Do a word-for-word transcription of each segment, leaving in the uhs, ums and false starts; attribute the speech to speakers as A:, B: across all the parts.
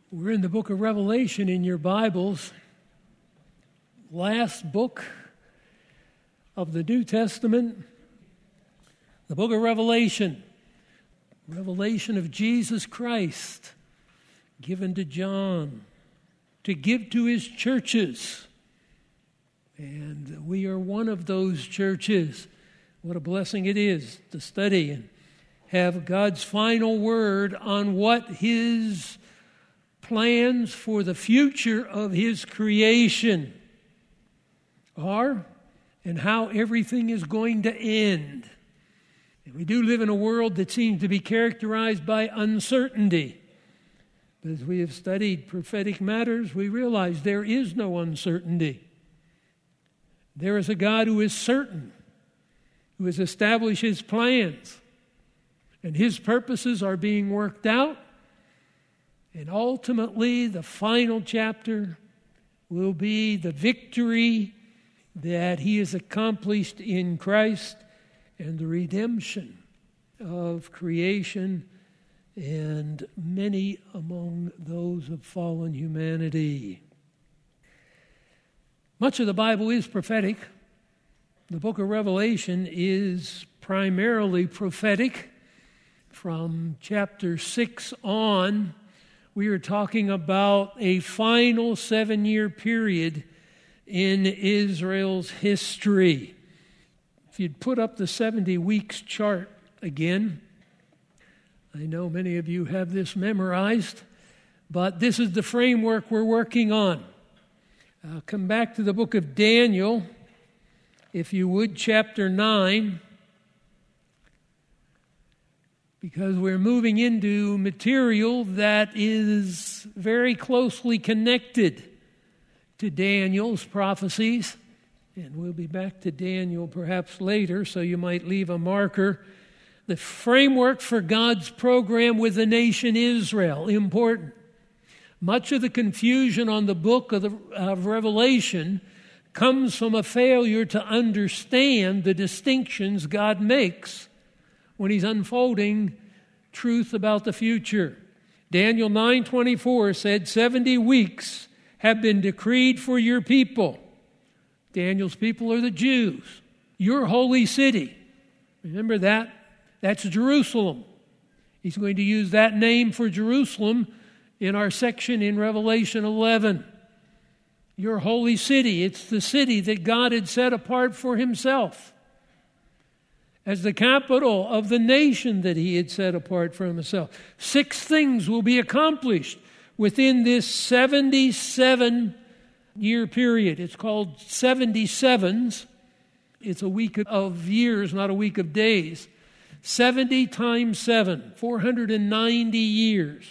A: We're in the book of Revelation in your Bibles, last book of the New Testament, the book of Revelation, revelation of Jesus Christ, given to John to give to his churches. And we are one of those churches. What a blessing it is to study and have God's final word on what his plans for the future of his creation are and how everything is going to end. And we do live in a world that seems to be characterized by uncertainty. But as we have studied prophetic matters, we realize there is no uncertainty. There is a God who is certain, who has established his plans, and his purposes are being worked out. And ultimately, the final chapter will be the victory that he has accomplished in Christ and the redemption of creation and many among those of fallen humanity. Much of the Bible is prophetic. The book of Revelation is primarily prophetic. From chapter six on, we are talking about a final seven-year period in Israel's history. If you'd put up the seventy weeks chart again, I know many of you have this memorized, but this is the framework we're working on. Uh, come back to the book of Daniel, if you would, chapter nine. Because we're moving into material that is very closely connected to Daniel's prophecies. And we'll be back to Daniel perhaps later, so you might leave a marker. The framework for God's program with the nation Israel, important. Much of the confusion on the book of, the, of Revelation comes from a failure to understand the distinctions God makes when he's unfolding truth about the future. Daniel nine twenty-four said, seventy weeks have been decreed for your people. Daniel's people are the Jews. Your holy city. Remember that? That's Jerusalem. He's going to use that name for Jerusalem in our section in Revelation eleven. Your holy city. It's the city that God had set apart for himself as the capital of the nation that he had set apart for himself. Six things will be accomplished within this seventy-seven-year period. It's called seventy-sevens. It's a week of years, not a week of days. seventy times seven, four hundred ninety years.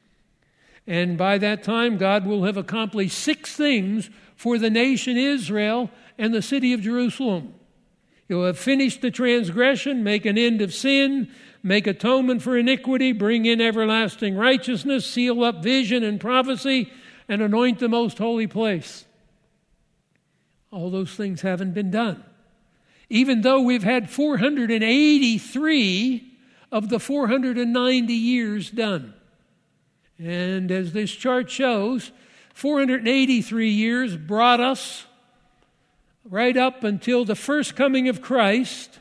A: And by that time, God will have accomplished six things for the nation Israel and the city of Jerusalem. He'll have finished the transgression, make an end of sin, make atonement for iniquity, bring in everlasting righteousness, seal up vision and prophecy, and anoint the most holy place. All those things haven't been done. Even though we've had four hundred eighty-three of the four hundred ninety years done. And as this chart shows, four hundred eighty-three years brought us right up until the first coming of Christ,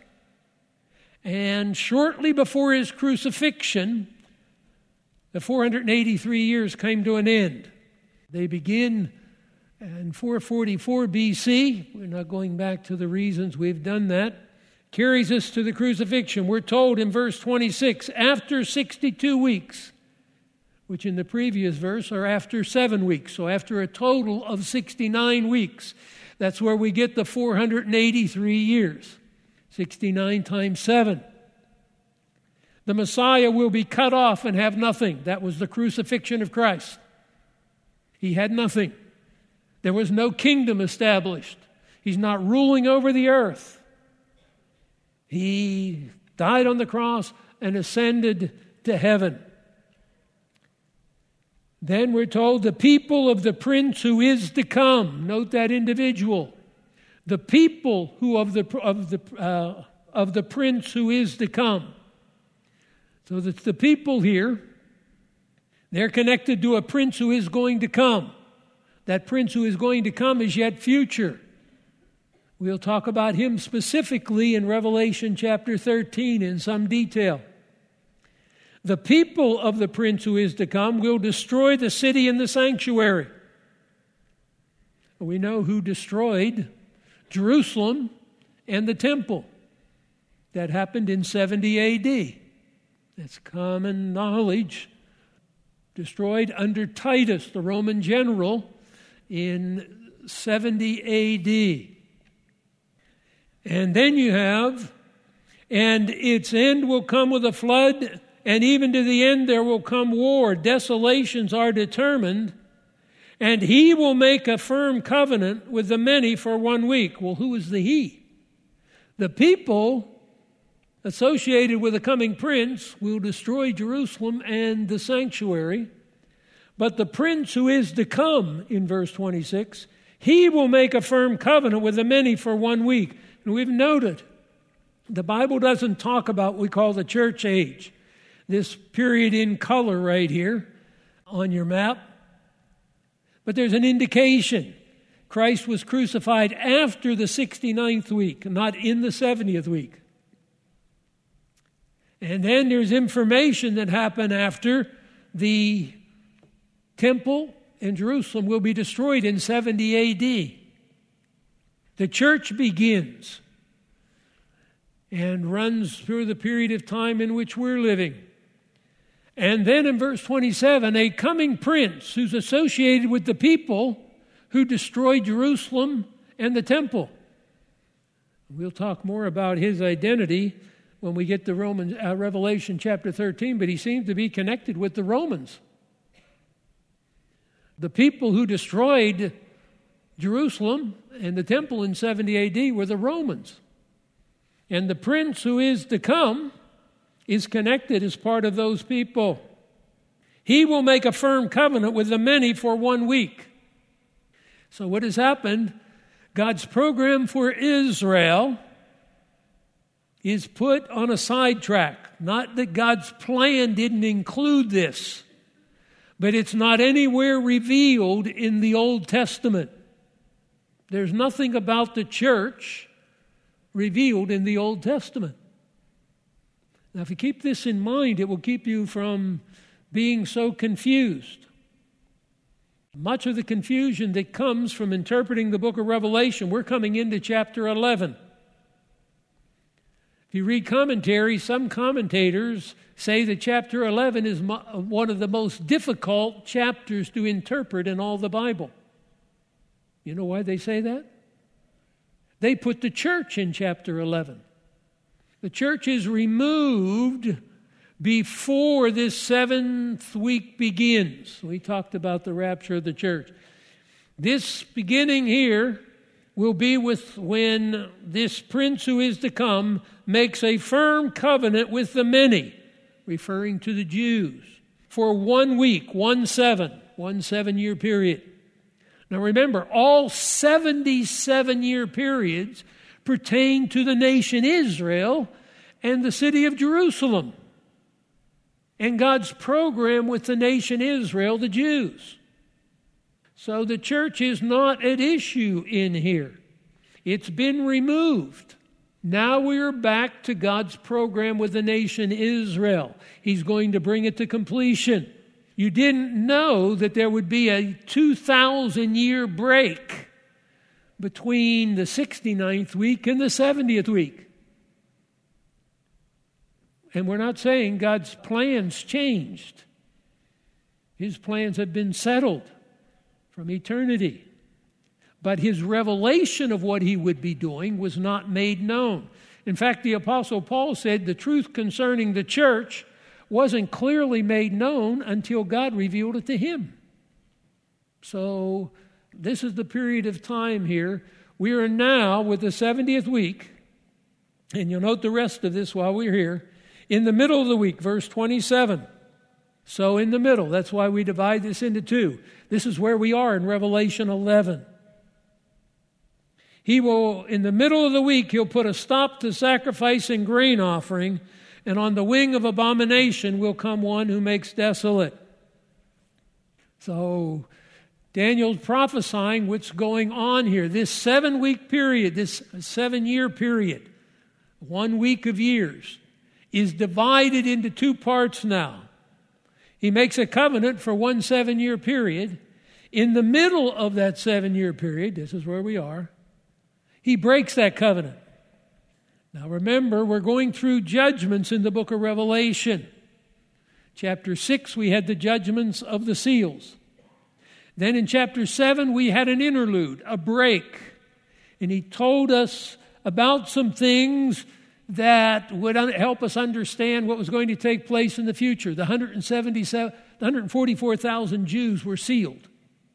A: and shortly before his crucifixion, the four hundred eighty-three years came to an end. They begin in four forty-four B C. We're not going back to the reasons we've done that. Carries us to the crucifixion. We're told in verse twenty-six, after sixty-two weeks, which in the previous verse are after seven weeks. So after a total of sixty-nine weeks, that's where we get the four hundred eighty-three years. sixty-nine times seven. The Messiah will be cut off and have nothing. That was the crucifixion of Christ. He had nothing. There was no kingdom established. He's not ruling over the earth. He died on the cross and ascended to heaven. Then we're told the people of the prince who is to come. Note that individual. The people who of the of the uh, of the prince who is to come. So that's the people here They're connected to a prince who is going to come. That prince who is going to come is yet future. We'll talk about him specifically in Revelation chapter thirteen in some detail. The people of the prince who is to come will destroy the city and the sanctuary. We know who destroyed Jerusalem and the temple. That happened in seventy A D. That's common knowledge. Destroyed under Titus, the Roman general, in seventy A D. And then you have, and its end will come with a flood, and even to the end there will come war. Desolations are determined, and he will make a firm covenant with the many for one week. Well, who is the he? The people associated with the coming prince will destroy Jerusalem and the sanctuary. But the prince who is to come, in verse twenty-six, he will make a firm covenant with the many for one week. And we've noted, the Bible doesn't talk about what we call the church age. This period in color right here on your map. But there's an indication. Christ was crucified after the sixty-ninth week, not in the seventieth week. And then there's information that happened after the temple in Jerusalem will be destroyed in seventy A D. The church begins and runs through the period of time in which we're living. And then in verse twenty-seven, a coming prince who's associated with the people who destroyed Jerusalem and the temple. We'll talk more about his identity when we get to Romans, uh, Revelation chapter thirteen, but he seems to be connected with the Romans. The people who destroyed Jerusalem and the temple in seventy A D were the Romans. And the prince who is to come is connected as part of those people. He will make a firm covenant with the many for one week. So what has happened? God's program for Israel is put on a sidetrack. Not that God's plan didn't include this, but it's not anywhere revealed in the Old Testament. There's nothing about the church revealed in the Old Testament. Now, if you keep this in mind, it will keep you from being so confused. Much of the confusion that comes from interpreting the book of Revelation, we're coming into chapter eleven. If you read commentaries, some commentators say that chapter eleven is mo- one of the most difficult chapters to interpret in all the Bible. You know why they say that? They put the church in chapter eleven. The church is removed before this seventh week begins. We talked about the rapture of the church. This beginning here will be with when this prince who is to come makes a firm covenant with the many, referring to the Jews, for one week, one seven, one seven-year period. Now remember, all seventy-seven-year periods pertain to the nation Israel and the city of Jerusalem, and God's program with the nation Israel, the Jews. So the church is not at issue in here. It's been removed. Now we're back to God's program with the nation Israel. He's going to bring it to completion. You didn't know that there would be a two thousand year break between the sixty-ninth week and the seventieth week. And we're not saying God's plans changed. His plans have been settled from eternity. But his revelation of what he would be doing was not made known. In fact, the Apostle Paul said the truth concerning the church wasn't clearly made known until God revealed it to him. So this is the period of time here. We are now with the seventieth week, and you'll note the rest of this while we're here, in the middle of the week, verse twenty-seven. So in the middle, that's why we divide this into two. This is where we are in Revelation eleven. He will, in the middle of the week, he'll put a stop to sacrifice and grain offering, and on the wing of abomination will come one who makes desolate. So Daniel's prophesying what's going on here. This seven-week period, this seven-year period, one week of years, is divided into two parts now. He makes a covenant for one seven-year period. In the middle of that seven-year period, this is where we are, he breaks that covenant. Now remember, we're going through judgments in the book of Revelation. Chapter six, we had the judgments of the seals. Then in chapter seven, we had an interlude, a break. And he told us about some things that would help us understand what was going to take place in the future. The one hundred seventy-seven, the one hundred forty-four thousand Jews were sealed.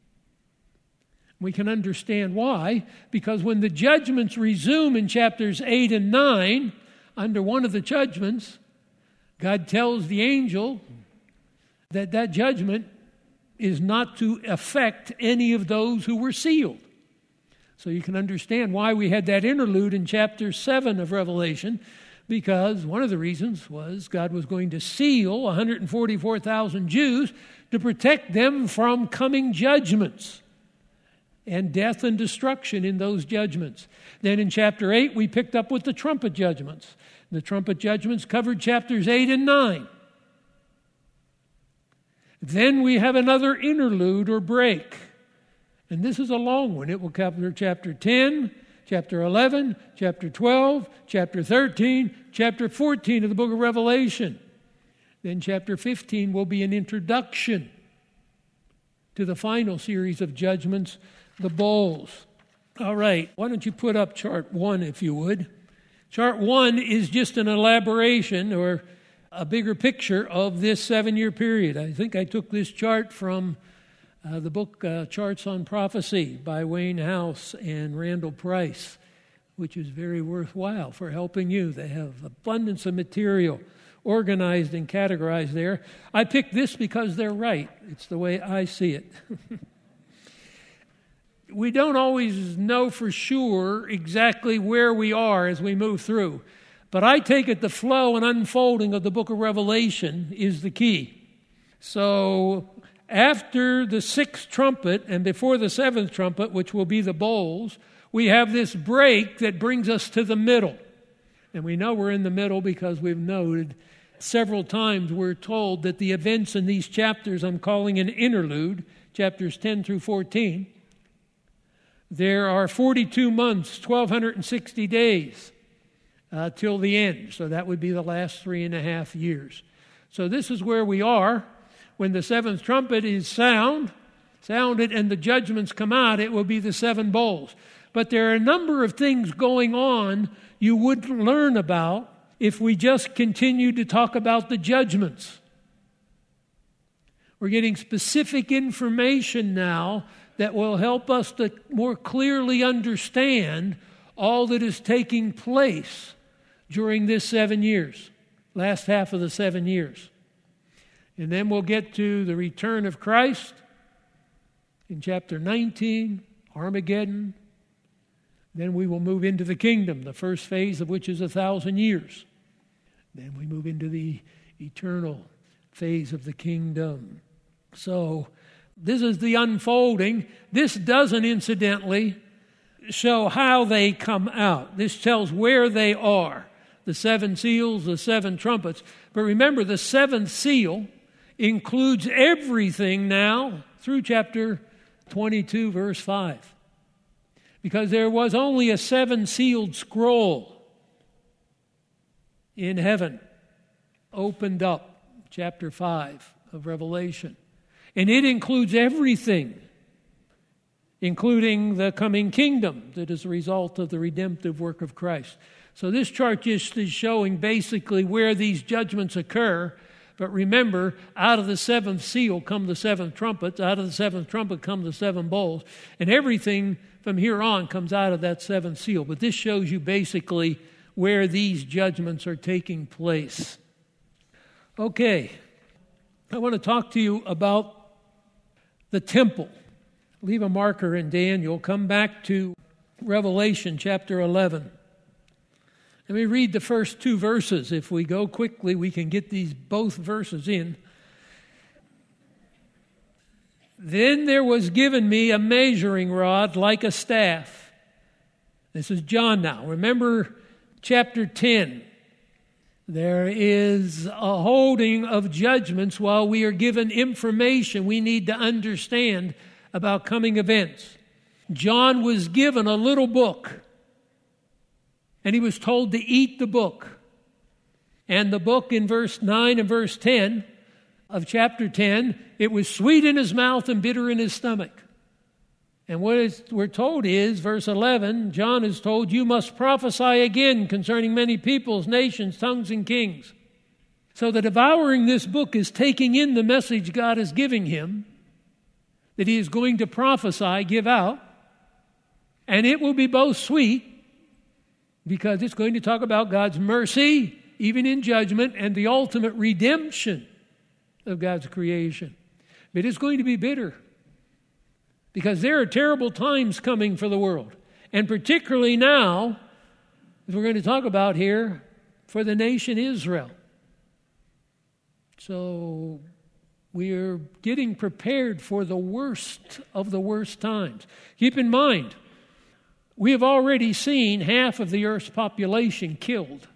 A: We can understand why, because when the judgments resume in chapters eight and nine, under one of the judgments, God tells the angel that that judgment is not to affect any of those who were sealed. So you can understand why we had that interlude in chapter seven of Revelation, because one of the reasons was God was going to seal one hundred forty-four thousand Jews to protect them from coming judgments and death and destruction in those judgments. Then in chapter eight, we picked up with the trumpet judgments. The trumpet judgments covered chapters eight and nine. Then we have another interlude or break. And this is a long one. It will cover chapter ten, chapter eleven, chapter twelve, chapter thirteen, chapter fourteen of the book of Revelation. Then chapter fifteen will be an introduction to the final series of judgments, the bowls. All right, why don't you put up chart one, if you would. Chart one is just an elaboration or a bigger picture of this seven-year period. I think I took this chart from uh, the book uh, Charts on Prophecy by Wayne House and Randall Price, which is very worthwhile for helping you. They have abundance of material organized and categorized there. I picked this because they're right. It's the way I see it. We don't always know for sure exactly where we are as we move through. But I take it the flow and unfolding of the book of Revelation is the key. So after the sixth trumpet and before the seventh trumpet, which will be the bowls, we have this break that brings us to the middle. And we know we're in the middle because we've noted several times we're told that the events in these chapters I'm calling an interlude, chapters ten through fourteen. There are forty-two months, twelve sixty days. Uh, till the end. So that would be the last three and a half years. So this is where we are. When the seventh trumpet is sound, sounded and the judgments come out, it will be the seven bowls. But there are a number of things going on you wouldn't learn about if we just continued to talk about the judgments. We're getting specific information now that will help us to more clearly understand all that is taking place during this seven years, last half of the seven years. And then we'll get to the return of Christ in chapter nineteen, Armageddon. Then we will move into the kingdom, the first phase of which is a thousand years. Then we move into the eternal phase of the kingdom. So this is the unfolding. This doesn't, incidentally, show how they come out. This tells where they are. The seven seals, the seven trumpets. But remember, the seventh seal includes everything now through chapter twenty-two, verse five. Because there was only a seven-sealed scroll in heaven, opened up, chapter five of Revelation. And it includes everything, including the coming kingdom that is a result of the redemptive work of Christ. So this chart just is showing basically where these judgments occur. But remember, out of the seventh seal come the seven trumpets. Out of the seventh trumpet come the seven bowls. And everything from here on comes out of that seventh seal. But this shows you basically where these judgments are taking place. Okay, I want to talk to you about the temple. Leave a marker in Daniel. Come back to Revelation chapter eleven. Let me read the first two verses. If we go quickly, we can get these both verses in. Then there was given me a measuring rod like a staff. This is John now. Remember chapter ten. There is a holding of judgments while we are given information we need to understand about coming events. John was given a little book, and he was told to eat the book. And the book in verse nine and verse ten of chapter ten, it was sweet in his mouth and bitter in his stomach. And what is, we're told is, verse eleven, John is told, you must prophesy again concerning many peoples, nations, tongues, and kings. So the devouring this book is taking in the message God is giving him, that he is going to prophesy, give out, and it will be both sweet, because it's going to talk about God's mercy, even in judgment, and the ultimate redemption of God's creation. But it's going to be bitter, because there are terrible times coming for the world. And particularly now, as we're going to talk about here, for the nation Israel. So we're getting prepared for the worst of the worst times. Keep in mind, we have already seen half of the earth's population killed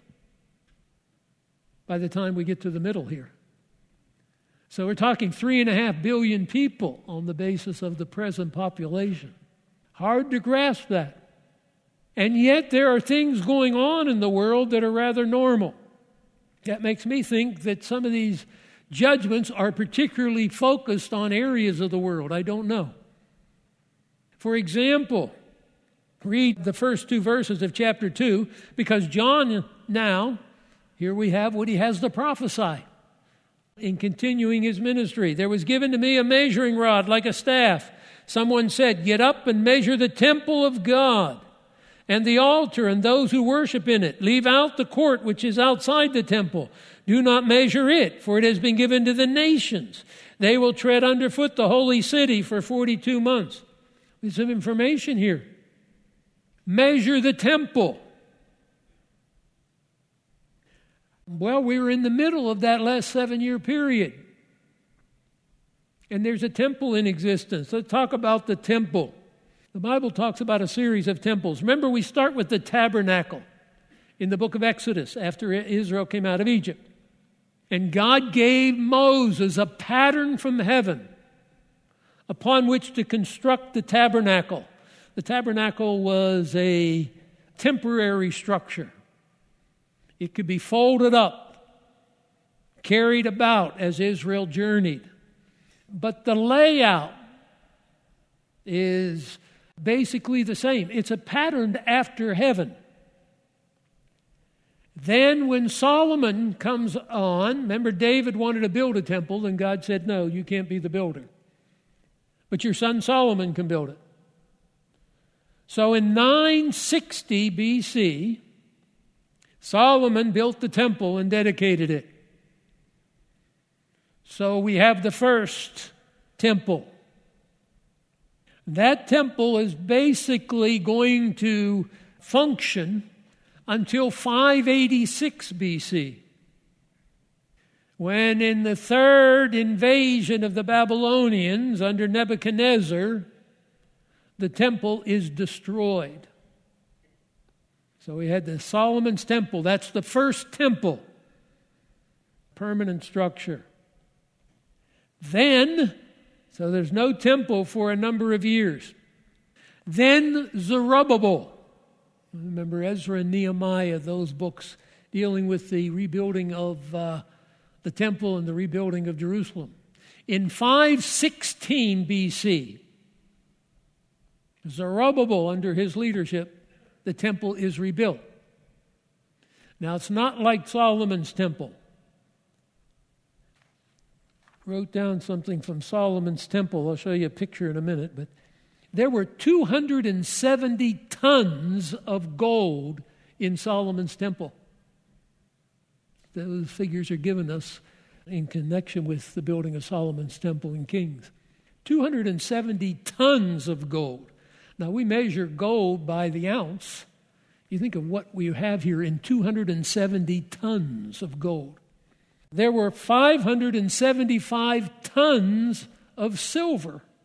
A: by the time we get to the middle here. So we're talking three and a half billion people on the basis of the present population. Hard to grasp that. And yet there are things going on in the world that are rather normal. That makes me think that some of these judgments are particularly focused on areas of the world. I don't know. For example, read the first two verses of chapter two, because John now, here we have what he has to prophesy. In continuing his ministry, there was given to me a measuring rod like a staff. Someone said, get up and measure the temple of God and the altar and those who worship in it. Leave out the court which is outside the temple. Do not measure it, for it has been given to the nations. They will tread underfoot the holy city for forty-two months. There's some information here. Measure the temple. Well, we were in the middle of that last seven-year period. And there's a temple in existence. Let's talk about the temple. The Bible talks about a series of temples. Remember, we start with the tabernacle in the book of Exodus after Israel came out of Egypt. And God gave Moses a pattern from heaven upon which to construct the tabernacle. The tabernacle was a temporary structure. It could be folded up, carried about as Israel journeyed. But the layout is basically the same. It's a pattern after heaven. Then when Solomon comes on, remember David wanted to build a temple, and God said, no, you can't be the builder. But your son Solomon can build it. So in nine sixty B C, Solomon built the temple and dedicated it. So we have the first temple. That temple is basically going to function until five eighty-six B C, when in the third invasion of the Babylonians under Nebuchadnezzar, the temple is destroyed. So we had the Solomon's temple. That's the first temple, permanent structure. Then, so there's no temple for a number of years. Then Zerubbabel. Remember Ezra and Nehemiah, those books dealing with the rebuilding of uh, the temple and the rebuilding of Jerusalem. In five sixteen B C, Zerubbabel, under his leadership, the temple is rebuilt. Now, it's not like Solomon's temple. Wrote down something from Solomon's temple. I'll show you a picture in a minute. But there were two hundred seventy tons of gold in Solomon's temple. Those figures are given us in connection with the building of Solomon's temple in Kings. two hundred seventy tons of gold. Now, we measure gold by the ounce. You think of what we have here in two hundred seventy tons of gold. There were five hundred seventy-five tons of silver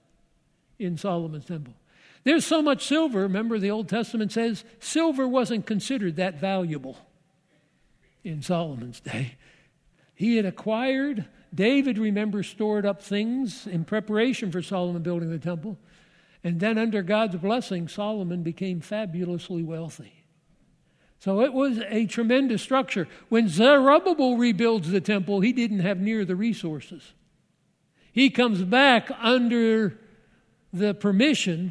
A: in Solomon's temple. There's so much silver. Remember, the Old Testament says silver wasn't considered that valuable in Solomon's day. He had acquired, David, remember, stored up things in preparation for Solomon building the temple. And then under God's blessing, Solomon became fabulously wealthy. So it was a tremendous structure. When Zerubbabel rebuilds the temple, he didn't have near the resources. He comes back under the permission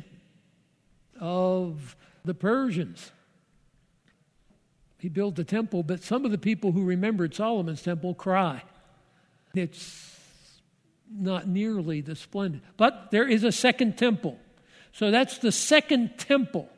A: of the Persians. He built the temple, but some of the people who remembered Solomon's temple cry. It's not nearly the splendid. But there is a second temple. So that's the second temple.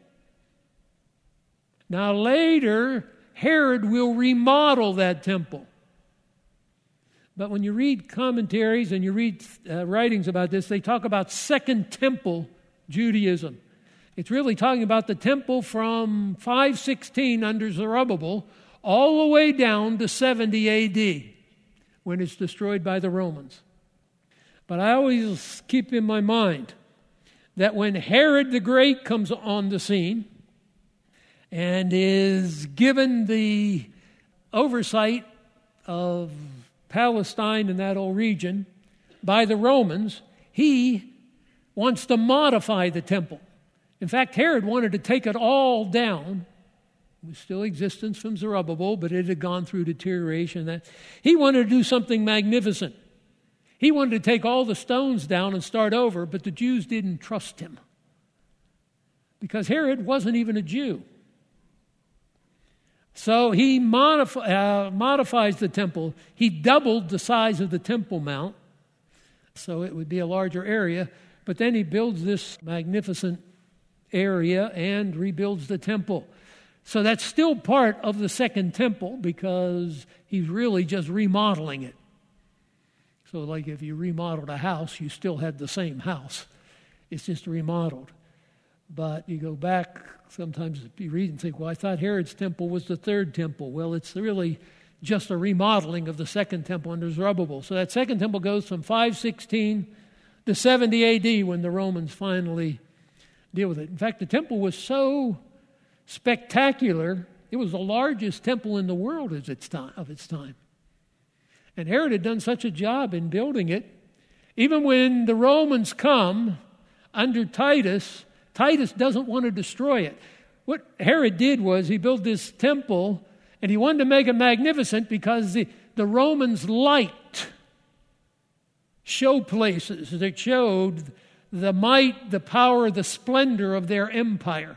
A: Now later, Herod will remodel that temple. But when you read commentaries and you read uh, writings about this, they talk about Second Temple Judaism. It's really talking about the temple from five sixteen under Zerubbabel all the way down to seventy A D when it's destroyed by the Romans. But I always keep in my mind that when Herod the Great comes on the scene and is given the oversight of Palestine and that whole region by the Romans, he wants to modify the temple. In fact, Herod wanted to take it all down. It was still existence from Zerubbabel, but it had gone through deterioration. That he wanted to do something magnificent. He wanted to take all the stones down and start over, but the Jews didn't trust him because Herod wasn't even a Jew. So he modif- uh, modifies the temple. He doubled the size of the Temple Mount, so it would be a larger area. But then he builds this magnificent area and rebuilds the temple. So that's still part of the second temple because he's really just remodeling it. So like if you remodeled a house, you still had the same house. It's just remodeled. But you go back, sometimes you read and think, well, I thought Herod's temple was the third temple. Well, it's really just a remodeling of the second temple under Zerubbabel. So that second temple goes from five sixteen to seventy A D when the Romans finally deal with it. In fact, the temple was so spectacular, it was the largest temple in the world of its time. Of its time. And Herod had done such a job in building it. Even when the Romans come under Titus, Titus doesn't want to destroy it. What Herod did was he built this temple, and he wanted to make it magnificent because the, the Romans liked show places that showed the might, the power, the splendor of their empire.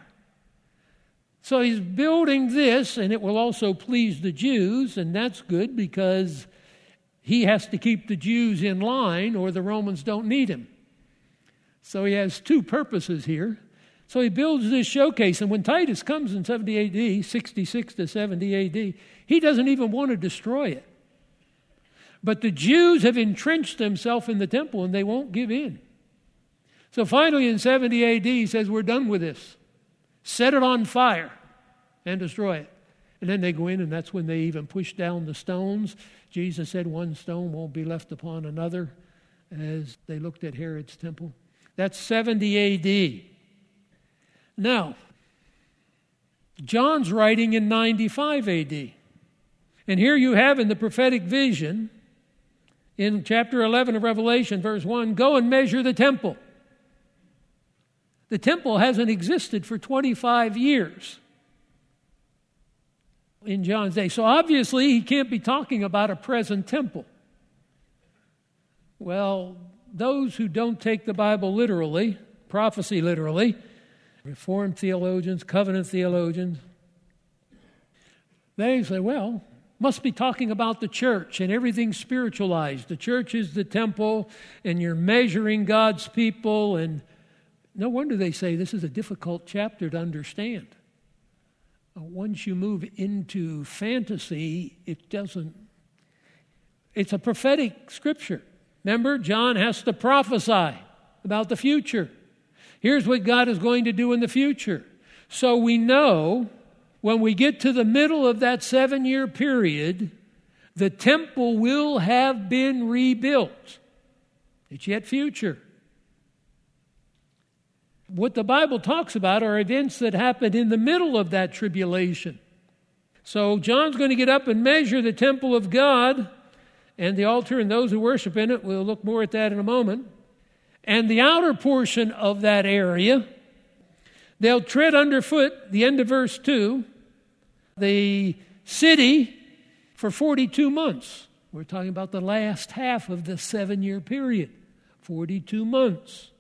A: So he's building this, and it will also please the Jews, and that's good because he has to keep the Jews in line or the Romans don't need him. So he has two purposes here. So he builds this showcase, and when Titus comes in seventy A D, sixty-six to seventy A D, he doesn't even want to destroy it. But the Jews have entrenched themselves in the temple, and they won't give in. So finally in seventy A D, he says, we're done with this. Set it on fire and destroy it. And then they go in, and that's when they even push down the stones. Jesus said one stone won't be left upon another as they looked at Herod's temple. That's seventy A D. Now, John's writing in ninety-five A D. And here you have in the prophetic vision, in chapter eleven of Revelation, verse one, go and measure the temple. The temple hasn't existed for twenty-five years in John's day. So obviously he can't be talking about a present temple. Well, those who don't take the Bible literally, prophecy literally, Reformed theologians, covenant theologians, they say, well, must be talking about the church and everything spiritualized. The church is the temple and you're measuring God's people, and no wonder they say this is a difficult chapter to understand. Once you move into fantasy, it doesn't, it's a prophetic scripture. Remember, John has to prophesy about the future. Here's what God is going to do in the future. So we know when we get to the middle of that seven-year period, the temple will have been rebuilt. It's yet future. What the Bible talks about are events that happened in the middle of that tribulation. So John's going to get up and measure the temple of God and the altar and those who worship in it. We'll look more at that in a moment. And the outer portion of that area, they'll tread underfoot, the end of verse two, the city for forty-two months. We're talking about the last half of the seven-year period, forty-two months.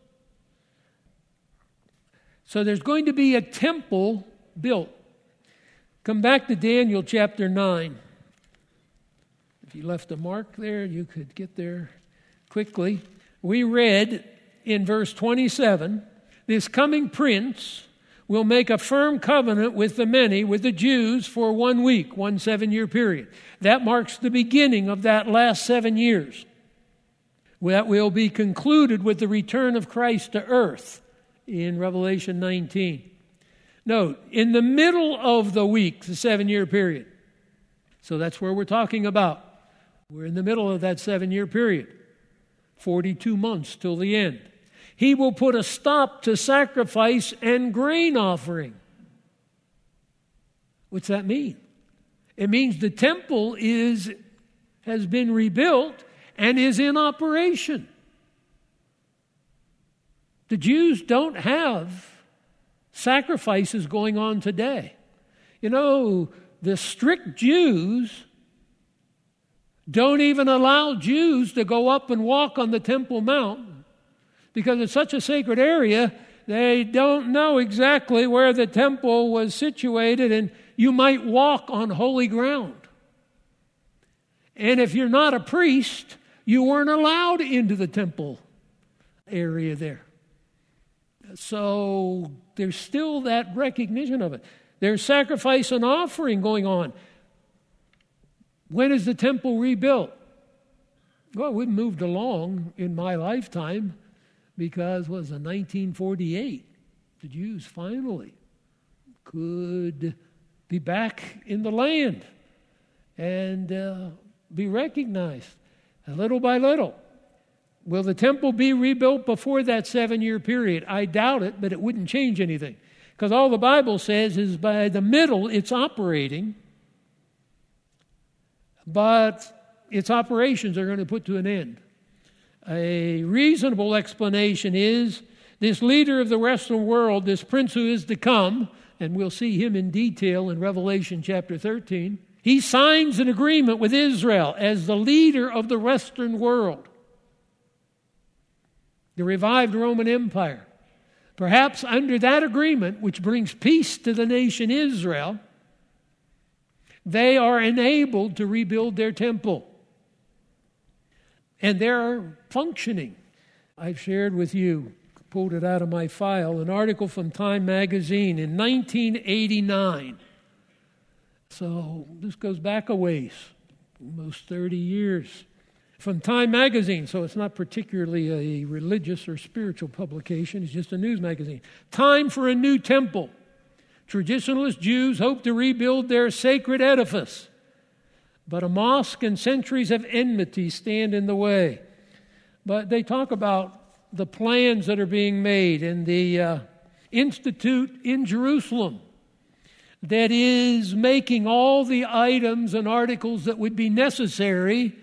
A: So there's going to be a temple built. Come back to Daniel chapter nine. If you left a mark there, you could get there quickly. We read in verse twenty-seven, this coming prince will make a firm covenant with the many, with the Jews, for one week, one seven-year period. That marks the beginning of that last seven years. That will be concluded with the return of Christ to earth in Revelation nineteen. Note, in the middle of the week, the seven-year period. So that's where we're talking about. We're in the middle of that seven-year period. forty-two months till the end. He will put a stop to sacrifice and grain offering. What's that mean? It means the temple is has been rebuilt and is in operation. The Jews don't have sacrifices going on today. You know, the strict Jews don't even allow Jews to go up and walk on the Temple Mount because it's such a sacred area. They don't know exactly where the temple was situated, and you might walk on holy ground. And if you're not a priest, you weren't allowed into the temple area there. So there's still that recognition of it. There's sacrifice and offering going on. When is the temple rebuilt? Well, we moved along in my lifetime because it was in nineteen forty-eight. The Jews finally could be back in the land and uh, be recognized little by little. Will the temple be rebuilt before that seven-year period? I doubt it, but it wouldn't change anything. Because all the Bible says is by the middle it's operating, but its operations are going to put to an end. A reasonable explanation is this leader of the Western world, this prince who is to come, and we'll see him in detail in Revelation chapter thirteen, he signs an agreement with Israel as the leader of the Western world, the revived Roman Empire. Perhaps under that agreement, which brings peace to the nation Israel, they are enabled to rebuild their temple. And they're functioning. I've shared with you, pulled it out of my file, an article from Time magazine in nineteen eighty-nine. So this goes back a ways, almost thirty years. From Time magazine, so it's not particularly a religious or spiritual publication, it's just a news magazine. Time for a new temple. Traditionalist Jews hope to rebuild their sacred edifice, but a mosque and centuries of enmity stand in the way. But they talk about the plans that are being made and the uh, institute in Jerusalem that is making all the items and articles that would be necessary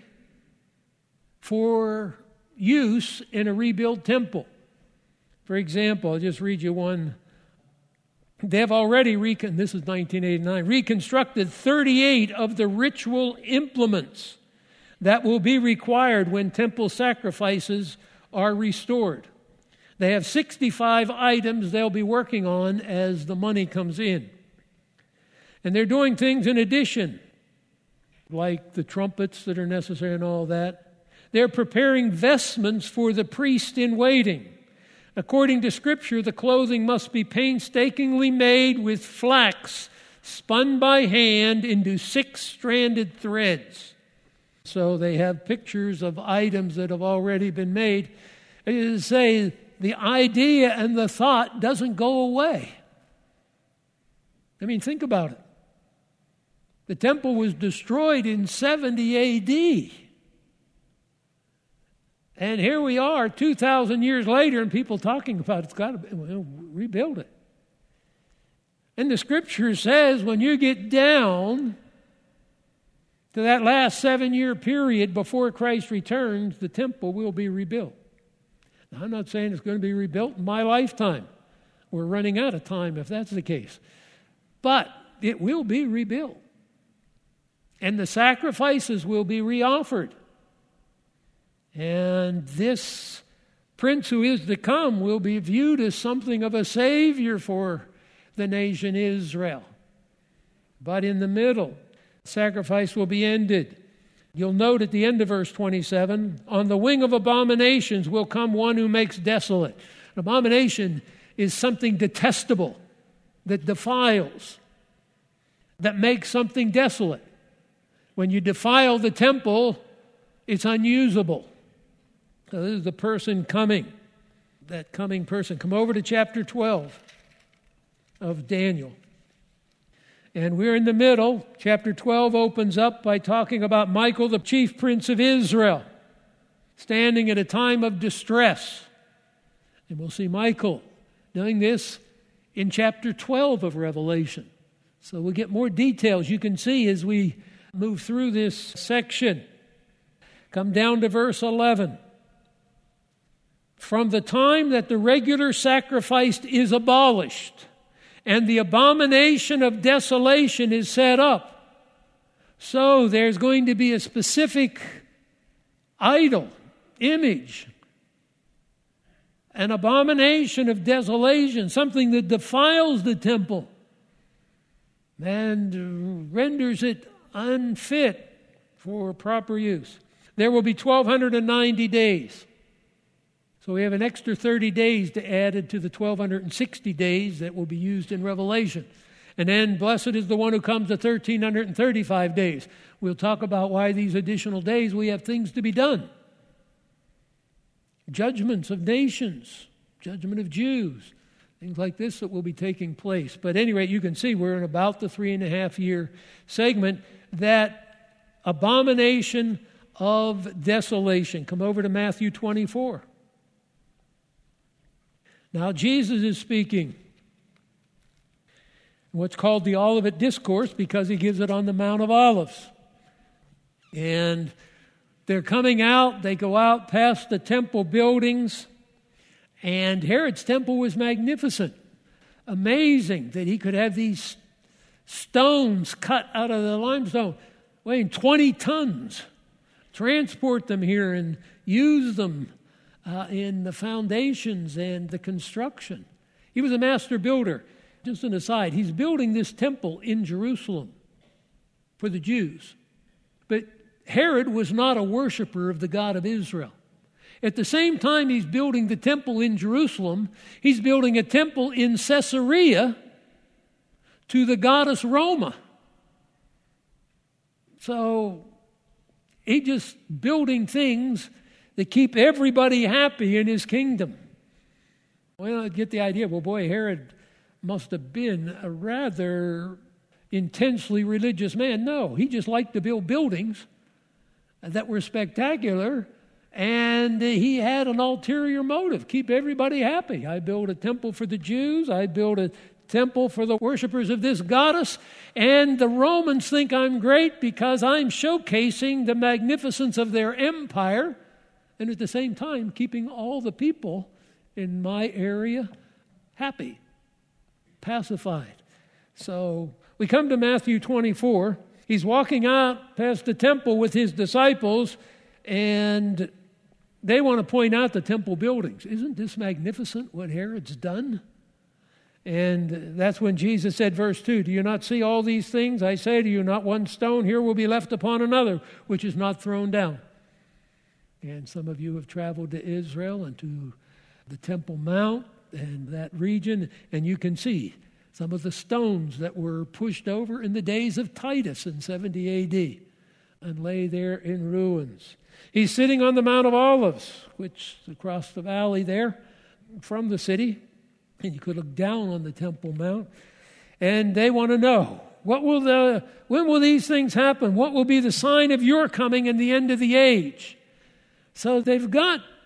A: for use in a rebuilt temple. For example, I'll just read you one. They have already, recon- this is nineteen eighty-nine, reconstructed thirty-eight of the ritual implements that will be required when temple sacrifices are restored. They have sixty-five items they'll be working on as the money comes in. And they're doing things in addition, like the trumpets that are necessary and all that. They're preparing vestments for the priest in waiting. According to Scripture, the clothing must be painstakingly made with flax spun by hand into six-stranded threads. So they have pictures of items that have already been made. And say the idea and the thought doesn't go away. I mean, think about it. The temple was destroyed in seventy A D. And here we are two thousand years later, and people talking about it's got to be, well, rebuild it. And the Scripture says when you get down to that last seven-year period before Christ returns, the temple will be rebuilt. Now, I'm not saying it's going to be rebuilt in my lifetime. We're running out of time if that's the case. But it will be rebuilt. And the sacrifices will be reoffered. And this prince who is to come will be viewed as something of a savior for the nation Israel. But in the middle, sacrifice will be ended. You'll note at the end of verse twenty-seven, on the wing of abominations will come one who makes desolate. An abomination is something detestable, that defiles, that makes something desolate. When you defile the temple, it's unusable. So this is the person coming, that coming person. Come over to chapter twelve of Daniel. And we're in the middle. Chapter twelve opens up by talking about Michael, the chief prince of Israel, standing at a time of distress. And we'll see Michael doing this in chapter twelve of Revelation. So we'll get more details you can see as we move through this section. Come down to verse eleven. From the time that the regular sacrifice is abolished, and the abomination of desolation is set up. So there's going to be a specific idol, image, an abomination of desolation, something that defiles the temple and renders it unfit for proper use. There will be twelve ninety days. So we have an extra thirty days to add to the twelve sixty days that will be used in Revelation. And then blessed is the one who comes to thirteen thirty-five days. We'll talk about why these additional days we have things to be done. Judgments of nations, judgment of Jews, things like this that will be taking place. But at any rate, you can see we're in about the three and a half year segment. That abomination of desolation. Come over to Matthew twenty-four. Now, Jesus is speaking what's called the Olivet Discourse because he gives it on the Mount of Olives. And they're coming out, they go out past the temple buildings, and Herod's temple was magnificent. Amazing that he could have these stones cut out of the limestone, weighing twenty tons, transport them here and use them Uh, in the foundations and the construction. He was a master builder. Just an aside, he's building this temple in Jerusalem for the Jews. But Herod was not a worshiper of the God of Israel. At the same time he's building the temple in Jerusalem, he's building a temple in Caesarea to the goddess Roma. So he's just building things that keep everybody happy in his kingdom. Well, I get the idea. Well, boy, Herod must have been a rather intensely religious man. No, he just liked to build buildings that were spectacular, and he had an ulterior motive, keep everybody happy. I build a temple for the Jews. I build a temple for the worshipers of this goddess, and the Romans think I'm great because I'm showcasing the magnificence of their empire, and at the same time, keeping all the people in my area happy, pacified. So we come to Matthew twenty-four. He's walking out past the temple with his disciples, and they want to point out the temple buildings. Isn't this magnificent what Herod's done? And that's when Jesus said, verse two, do you not see all these things? I say to you, not one stone here will be left upon another, which is not thrown down. And some of you have traveled to Israel and to the Temple Mount and that region, and you can see some of the stones that were pushed over in the days of Titus in seventy A D and lay there in ruins. He's sitting on the Mount of Olives, which is across the valley there from the city, and you could look down on the Temple Mount, and they want to know, what will the, when will these things happen? What will be the sign of your coming and the end of the age? So they've got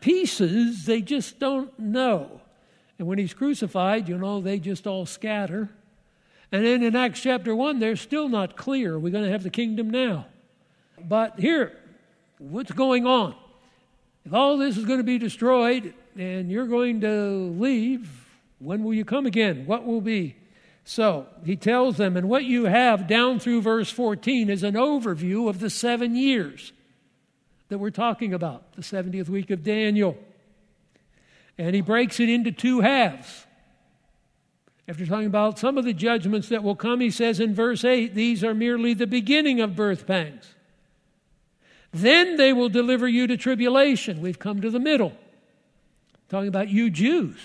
A: pieces, they just don't know. And when he's crucified, you know, they just all scatter. And then in Acts chapter one, they're still not clear. We're going to have the kingdom now. But here, what's going on? If all this is going to be destroyed and you're going to leave, when will you come again? What will be? So he tells them, and what you have down through verse fourteen is an overview of the seven years that we're talking about, the seventieth week of Daniel. And he breaks it into two halves. After talking about some of the judgments that will come, he says in verse eight, these are merely the beginning of birth pangs. Then they will deliver you to tribulation. We've come to the middle. Talking about you Jews.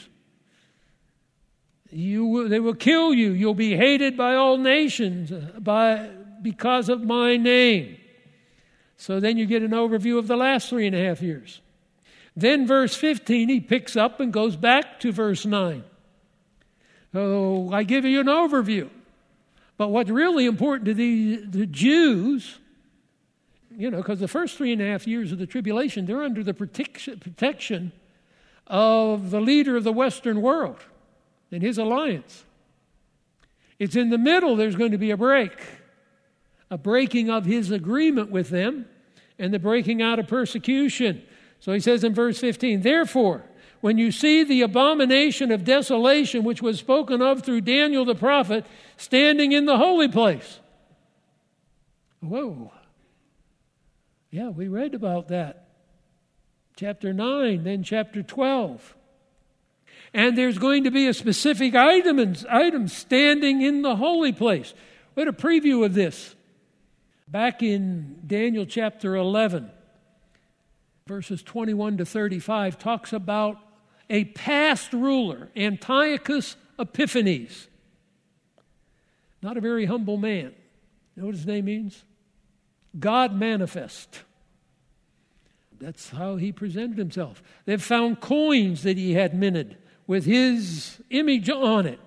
A: You will, they will kill you. You'll be hated by all nations by, because of my name. So then you get an overview of the last three and a half years. Then verse fifteen, he picks up and goes back to verse nine. Oh, I give you an overview. But what's really important to the, the Jews, you know, because the first three and a half years of the tribulation, they're under the protection, protection of the leader of the Western world and his alliance. It's in the middle there's going to be a break, a breaking of his agreement with them and the breaking out of persecution. So he says in verse fifteen, therefore, when you see the abomination of desolation which was spoken of through Daniel the prophet standing in the holy place. Whoa. Yeah, we read about that. Chapter nine, then chapter twelve. And there's going to be a specific item, item standing in the holy place. We had a preview of this back in Daniel chapter eleven, verses twenty-one to thirty-five, talks about a past ruler, Antiochus Epiphanes. Not a very humble man. You know what his name means? God manifest. That's how he presented himself. They've found coins that he had minted with his image on it.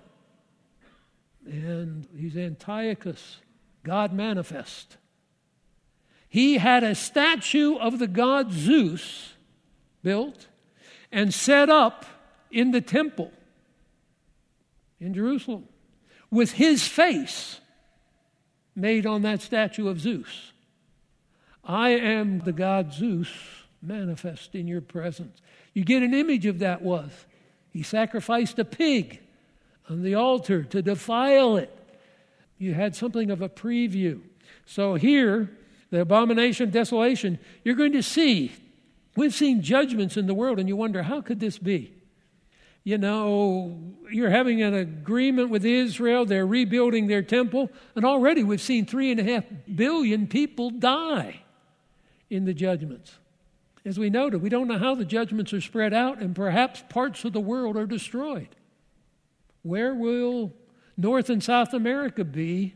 A: And he's Antiochus, God manifest. He had a statue of the god Zeus built and set up in the temple in Jerusalem with his face made on that statue of Zeus. I am the god Zeus manifest in your presence. You get an image of that was. He sacrificed a pig on the altar to defile it. You had something of a preview. So here, the abomination of desolation, you're going to see, we've seen judgments in the world, and you wonder, how could this be? You know, you're having an agreement with Israel, they're rebuilding their temple, and already we've seen three and a half billion people die in the judgments. As we noted, we don't know how the judgments are spread out, and perhaps parts of the world are destroyed. Where will North and South America be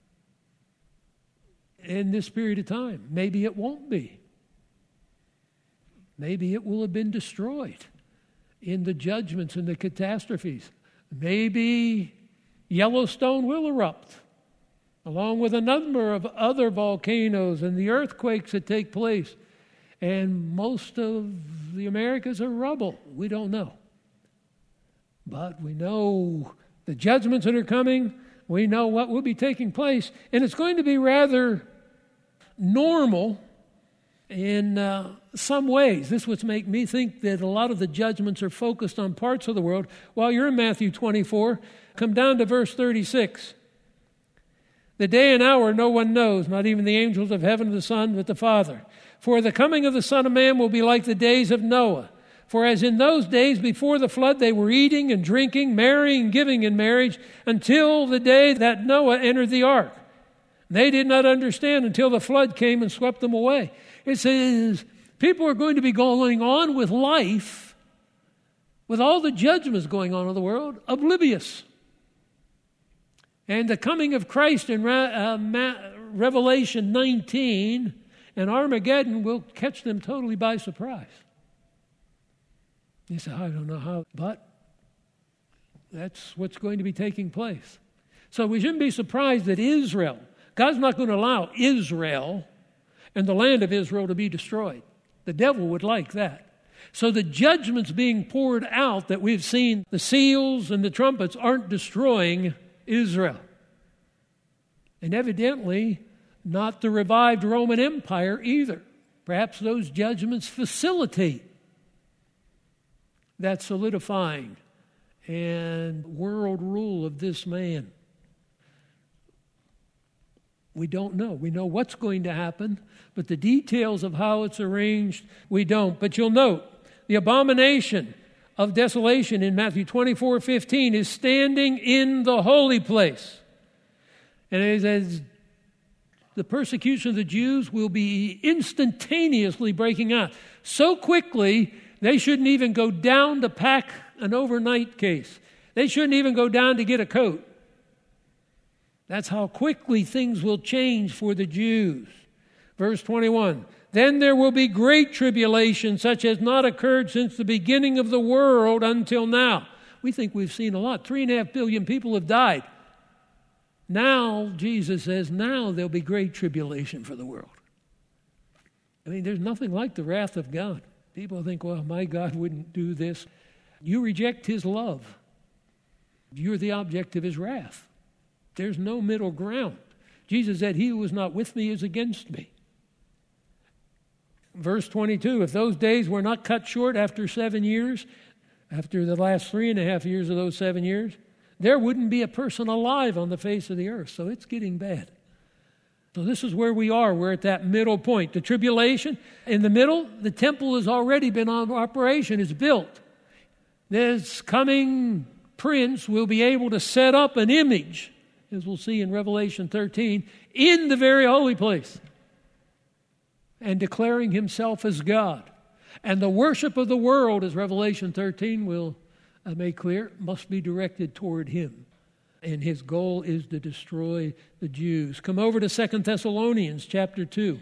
A: in this period of time? Maybe it won't be. Maybe it will have been destroyed in the judgments and the catastrophes. Maybe Yellowstone will erupt, along with a number of other volcanoes and the earthquakes that take place. And most of the Americas are rubble. We don't know. But we know the judgments that are coming. We know what will be taking place. And it's going to be rather normal in uh, some ways. This would make me think that a lot of the judgments are focused on parts of the world. While you're in Matthew twenty-four, come down to verse thirty-six. The day and hour no one knows, not even the angels of heaven or the Son, but the Father. For the coming of the Son of Man will be like the days of Noah. For as in those days before the flood they were eating and drinking, marrying and giving in marriage, until the day that Noah entered the ark. They did not understand until the flood came and swept them away. It says people are going to be going on with life, with all the judgments going on in the world, oblivious. And the coming of Christ in Revelation nineteen and Armageddon will catch them totally by surprise. You say, I don't know how, but that's what's going to be taking place. So we shouldn't be surprised that Israel, God's not going to allow Israel and the land of Israel to be destroyed. The devil would like that. So the judgments being poured out that we've seen, the seals and the trumpets, aren't destroying Israel. And evidently, not the revived Roman Empire either. Perhaps those judgments facilitate that solidifying and world rule of this man. We don't know. We know what's going to happen, but the details of how it's arranged, we don't. But you'll note, the abomination of desolation in Matthew twenty-four fifteen is standing in the holy place. And it says, the persecution of the Jews will be instantaneously breaking out. So quickly, they shouldn't even go down to pack an overnight case. They shouldn't even go down to get a coat. That's how quickly things will change for the Jews. Verse twenty-one, then there will be great tribulation, such as not occurred since the beginning of the world until now. We think we've seen a lot. Three and a half billion people have died. Now, Jesus says, now there'll be great tribulation for the world. I mean, there's nothing like the wrath of God. People think, well, my God wouldn't do this. You reject his love. You're the object of his wrath. There's no middle ground. Jesus said, he who was not with me is against me. Verse twenty-two, if those days were not cut short after seven years, after the last three and a half years of those seven years, there wouldn't be a person alive on the face of the earth. So it's getting bad. So this is where we are. We're at that middle point. The tribulation, in the middle, the temple has already been on operation. It's built. This coming prince will be able to set up an image, as we'll see in Revelation thirteen, in the very holy place, and declaring himself as God. And the worship of the world, as Revelation thirteen will uh, make clear, must be directed toward him. And his goal is to destroy the Jews. Come over to Second Thessalonians chapter two.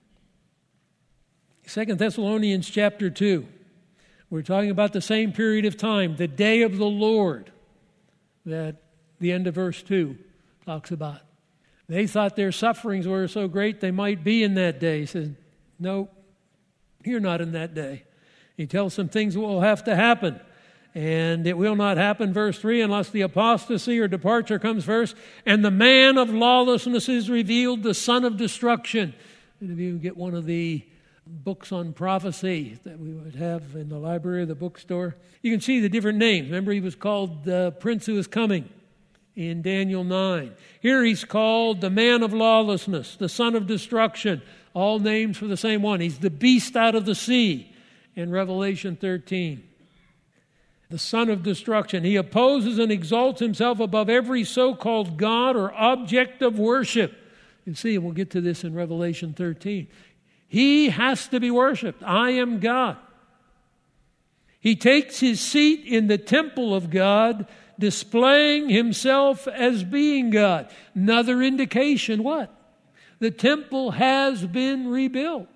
A: Second Thessalonians chapter two. We're talking about the same period of time, the day of the Lord, that the end of verse two talks about. They thought their sufferings were so great they might be in that day. He says, no, you're not in that day. He tells some things will have to happen. And it will not happen, verse three, unless the apostasy or departure comes first. And the man of lawlessness is revealed, the son of destruction. And if you get one of the books on prophecy that we would have in the library or the bookstore, you can see the different names. Remember, he was called the Prince Who Is Coming in Daniel nine. Here he's called the man of lawlessness, the son of destruction. All names for the same one. He's the beast out of the sea in Revelation thirteen. The son of destruction. He opposes and exalts himself above every so-called God or object of worship. You see, we'll get to this in Revelation thirteen. He has to be worshipped. I am God. He takes his seat in the temple of God, displaying himself as being God. Another indication, what? The temple has been rebuilt.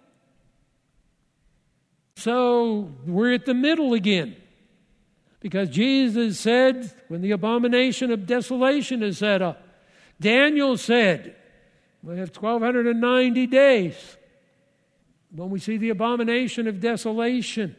A: So we're at the middle again. Because Jesus said, when the abomination of desolation is set up, Daniel said, we have twelve ninety days when we see the abomination of desolation.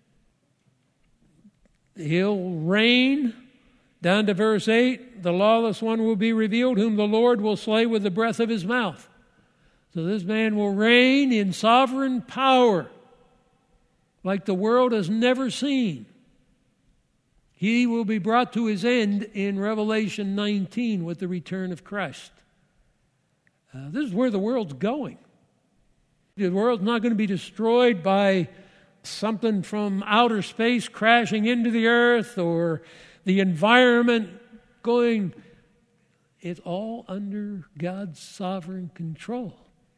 A: He'll reign. Down to verse eight, the lawless one will be revealed, whom the Lord will slay with the breath of his mouth. So this man will reign in sovereign power like the world has never seen. He will be brought to his end in Revelation nineteen with the return of Christ. Uh, this is where the world's going. The world's not going to be destroyed by something from outer space crashing into the earth or the environment going. It's all under God's sovereign control.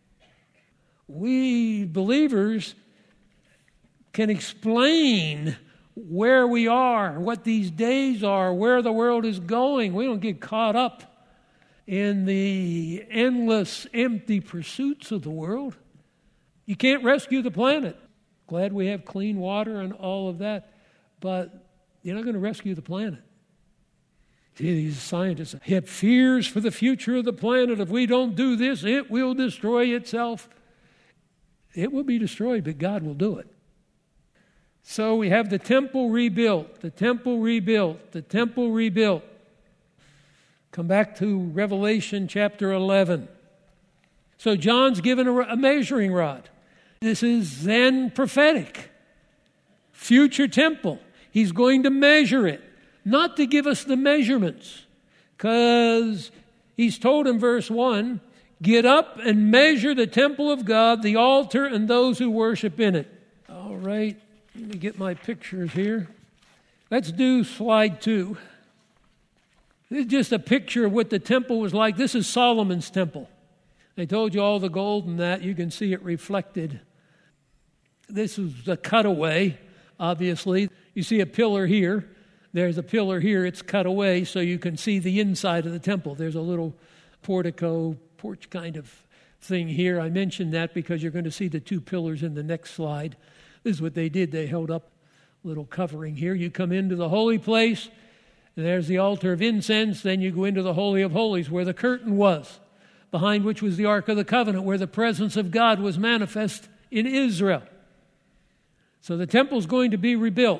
A: We believers can explain where we are, what these days are, where the world is going. We don't get caught up in the endless, empty pursuits of the world. You can't rescue the planet. Glad we have clean water and all of that, but you're not going to rescue the planet. See, these scientists have fears for the future of the planet. If we don't do this, it will destroy itself. It will be destroyed, but God will do it. So we have the temple rebuilt, the temple rebuilt, the temple rebuilt. Come back to Revelation chapter eleven. So John's given a, a measuring rod. This is then prophetic. Future temple. He's going to measure it. Not to give us the measurements. Because he's told in verse one, get up and measure the temple of God, the altar, and those who worship in it. All right. Let me get my pictures here. Let's do slide two. This is just a picture of what the temple was like. This is Solomon's temple. I told you all the gold in that. You can see it reflected. This is a cutaway, obviously. You see a pillar here. There's a pillar here. It's cut away so you can see the inside of the temple. There's a little portico, porch kind of thing here. I mentioned that because you're going to see the two pillars in the next slide. This is what they did. They held up a little covering here. You come into the holy place, and there's the altar of incense. Then you go into the Holy of Holies where the curtain was, behind which was the Ark of the Covenant, where the presence of God was manifest in Israel. So the temple's going to be rebuilt.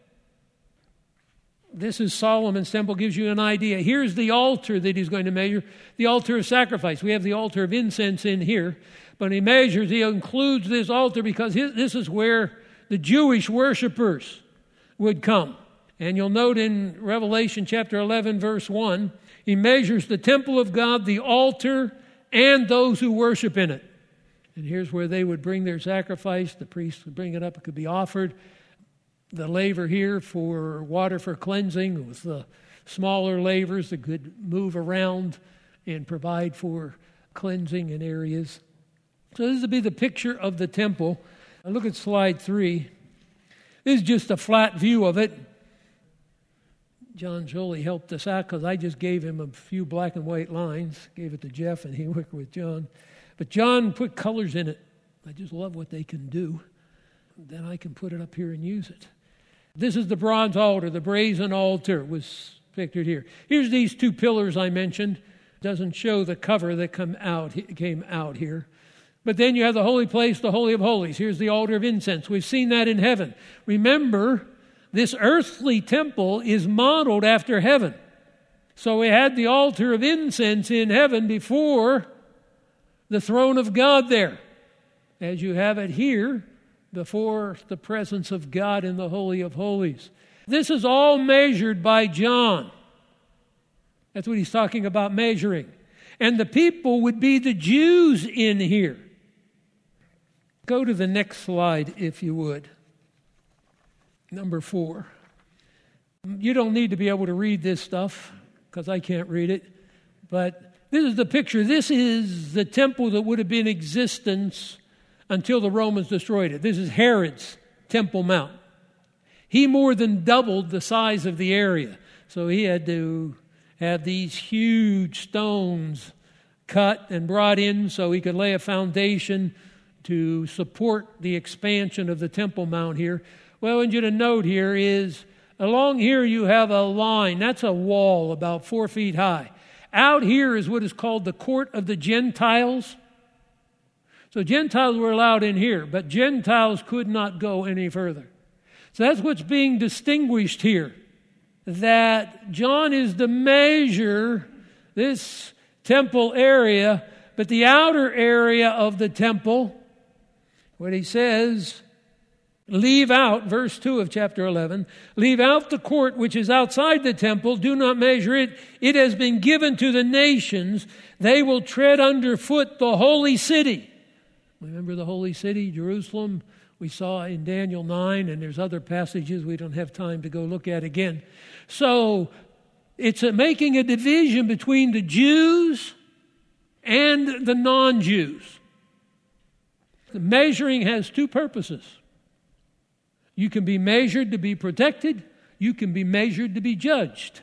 A: This is Solomon's temple, gives you an idea. Here's the altar that he's going to measure, the altar of sacrifice. We have the altar of incense in here. But he measures, he includes this altar because his, this is where the Jewish worshipers would come. And you'll note in Revelation chapter eleven, verse one, he measures the temple of God, the altar, and those who worship in it. And here's where they would bring their sacrifice. The priest would bring it up. It could be offered. The laver here for water for cleansing with the smaller lavers that could move around and provide for cleansing in areas. So this would be the picture of the temple. Now look at slide three. This is just a flat view of it. John Jolie helped us out because I just gave him a few black and white lines, gave it to Jeff, and he worked with John. But John put colors in it. I just love what they can do. Then I can put it up here and use it. This is the bronze altar. The brazen altar was pictured here. Here's these two pillars I mentioned. It doesn't show the cover that come out, came out here. But then you have the holy place, the Holy of Holies. Here's the altar of incense. We've seen that in heaven. Remember, this earthly temple is modeled after heaven. So we had the altar of incense in heaven before the throne of God there, as you have it here before the presence of God in the Holy of Holies. This is all measured by John. That's what he's talking about, measuring. And the people would be the Jews in here. Go to the next slide, if you would. Number four. You don't need to be able to read this stuff, because I can't read it. But this is the picture. This is the temple that would have been in existence until the Romans destroyed it. This is Herod's Temple Mount. He more than doubled the size of the area. So he had to have these huge stones cut and brought in so he could lay a foundation to support the expansion of the Temple Mount here. Well, I want you to note here is, along here you have a line. That's a wall about four feet high. Out here is what is called the court of the Gentiles. So Gentiles were allowed in here, but Gentiles could not go any further. So that's what's being distinguished here. That John is to measure this temple area, but the outer area of the temple, what he says, leave out, verse two of chapter eleven, leave out the court which is outside the temple, do not measure it. It has been given to the nations. They will tread underfoot the holy city. Remember the holy city, Jerusalem? We saw in Daniel nine, and there's other passages we don't have time to go look at again. So it's a, making a division between the Jews and the non-Jews. The measuring has two purposes. You can be measured to be protected. You can be measured to be judged.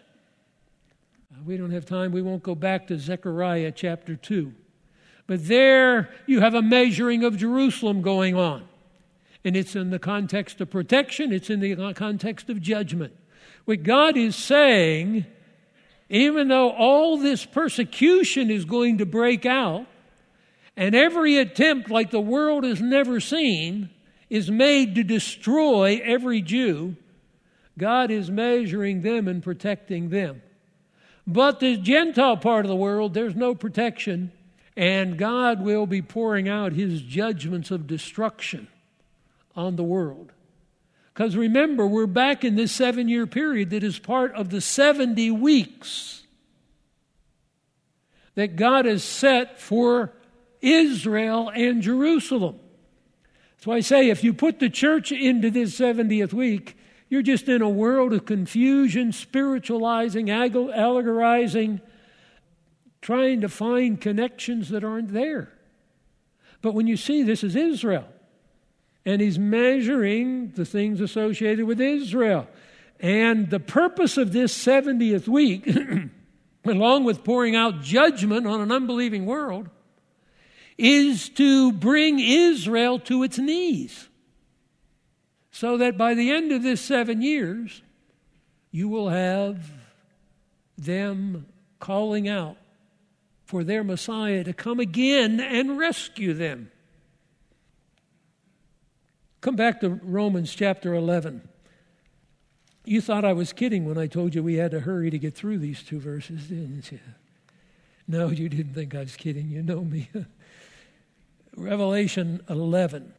A: We don't have time. We won't go back to Zechariah chapter two. But there you have a measuring of Jerusalem going on. And it's in the context of protection. It's in the context of judgment. What God is saying, even though all this persecution is going to break out, and every attempt like the world has never seen is made to destroy every Jew, God is measuring them and protecting them. But the Gentile part of the world, there's no protection, and God will be pouring out His judgments of destruction on the world. Because remember, we're back in this seven-year period that is part of the seventy weeks that God has set for Israel and Jerusalem. That's why I say if you put the church into this seventieth week, you're just in a world of confusion, spiritualizing, allegorizing, trying to find connections that aren't there. But when you see this is Israel, and He's measuring the things associated with Israel. And the purpose of this seventieth week, along with pouring out judgment on an unbelieving world, is to bring Israel to its knees. So that by the end of this seven years, you will have them calling out for their Messiah to come again and rescue them. Come back to Romans chapter eleven. You thought I was kidding when I told you we had to hurry to get through these two verses, didn't you? No, you didn't think I was kidding. You know me. Revelation eleven.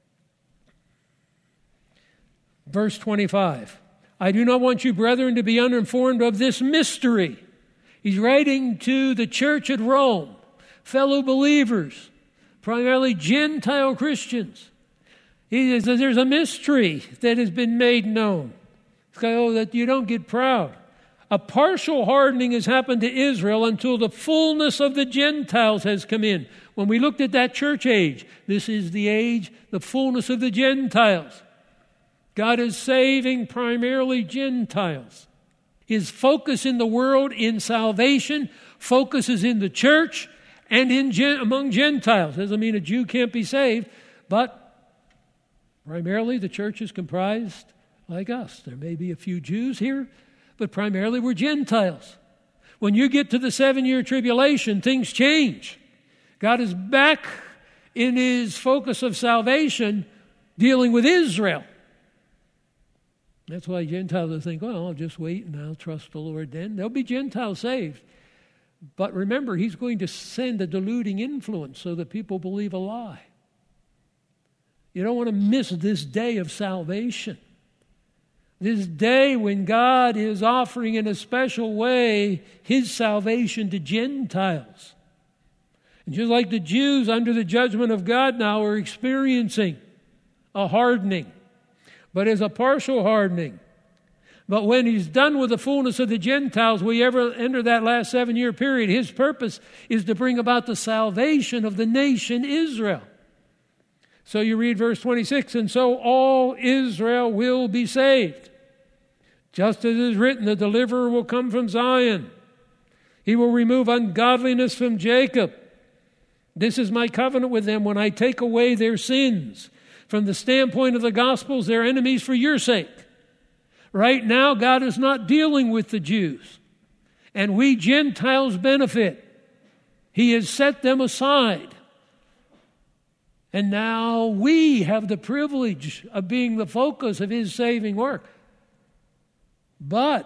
A: Verse twenty-five. I do not want you, brethren, to be uninformed of this mystery. He's writing to the church at Rome, fellow believers, primarily Gentile Christians. He says there's a mystery that has been made known. So that you don't get proud. A partial hardening has happened to Israel until the fullness of the Gentiles has come in. When we looked at that church age, this is the age, the fullness of the Gentiles. God is saving primarily Gentiles. His focus in the world in salvation focuses in the church and in among Gentiles. Doesn't mean a Jew can't be saved, but primarily the church is comprised like us. There may be a few Jews here, but primarily we're Gentiles. When you get to the seven-year tribulation, things change. God is back in His focus of salvation dealing with Israel. That's why Gentiles will think, well, I'll just wait and I'll trust the Lord then. There'll be Gentiles saved. But remember, He's going to send a deluding influence so that people believe a lie. You don't want to miss this day of salvation. This day when God is offering in a special way His salvation to Gentiles. And just like the Jews under the judgment of God now are experiencing a hardening, but as a partial hardening. But when He's done with the fullness of the Gentiles, we ever enter that last seven-year period, His purpose is to bring about the salvation of the nation Israel. So you read verse twenty-six, and so all Israel will be saved. Just as it is written, the deliverer will come from Zion. He will remove ungodliness from Jacob. This is my covenant with them when I take away their sins. From the standpoint of the Gospels, they're enemies for your sake. Right now, God is not dealing with the Jews. And we Gentiles benefit. He has set them aside. And now we have the privilege of being the focus of His saving work. But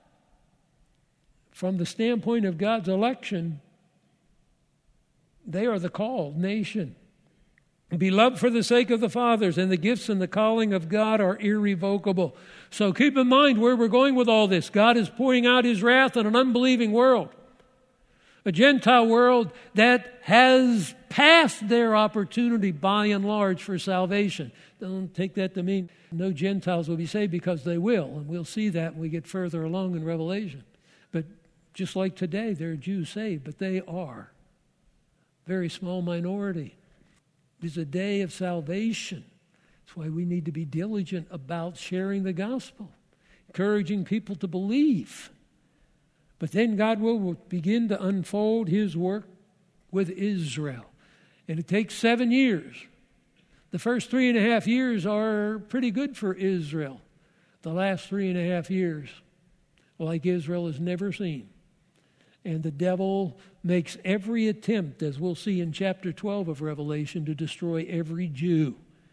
A: from the standpoint of God's election, they are the called nation. Beloved for the sake of the fathers, and the gifts and the calling of God are irrevocable. So keep in mind where we're going with all this. God is pouring out His wrath on an unbelieving world. A Gentile world that has passed their opportunity by and large for salvation. Don't take that to mean no Gentiles will be saved, because they will. And we'll see that when we get further along in Revelation. But just like today, there are Jews saved, but they are a very small minority. It's a day of salvation. That's why we need to be diligent about sharing the gospel, encouraging people to believe. But then God will begin to unfold His work with Israel. And it takes seven years. The first three and a half years are pretty good for Israel. The last three and a half years, like Israel has never seen. And the devil makes every attempt, as we'll see in chapter twelve of Revelation, to destroy every Jew.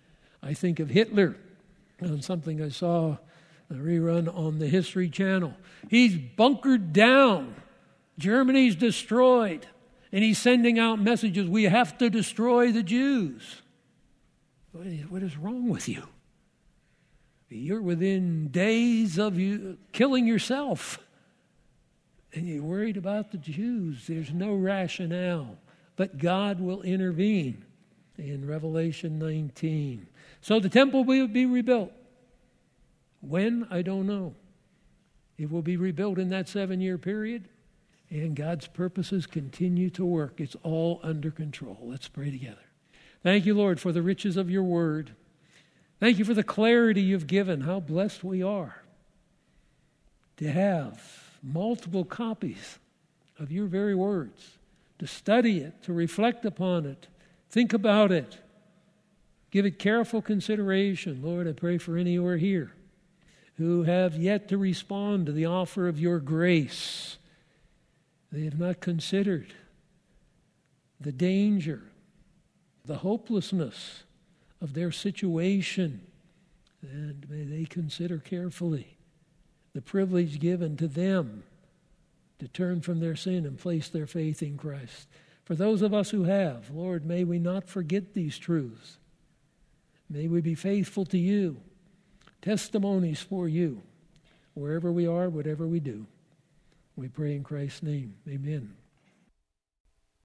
A: I think of Hitler on something I saw, a rerun on the History Channel. He's bunkered down. Germany's destroyed. And he's sending out messages, we have to destroy the Jews. What is wrong with you? You're within days of you killing yourself. And you're worried about the Jews. There's no rationale. But God will intervene in Revelation nineteen. So the temple will be rebuilt. When? I don't know. It will be rebuilt in that seven-year period. And God's purposes continue to work. It's all under control. Let's pray together. Thank you, Lord, for the riches of your word. Thank you for the clarity you've given. How blessed we are to have multiple copies of your very words, to study it, to reflect upon it, think about it, give it careful consideration. Lord, I pray for any who are here who have yet to respond to the offer of your grace. They have not considered the danger, the hopelessness of their situation. And may they consider carefully the privilege given to them to turn from their sin and place their faith in Christ. For those of us who have, Lord, may we not forget these truths. May we be faithful to you, testimonies for you, wherever we are, whatever we do. We pray in Christ's name. Amen.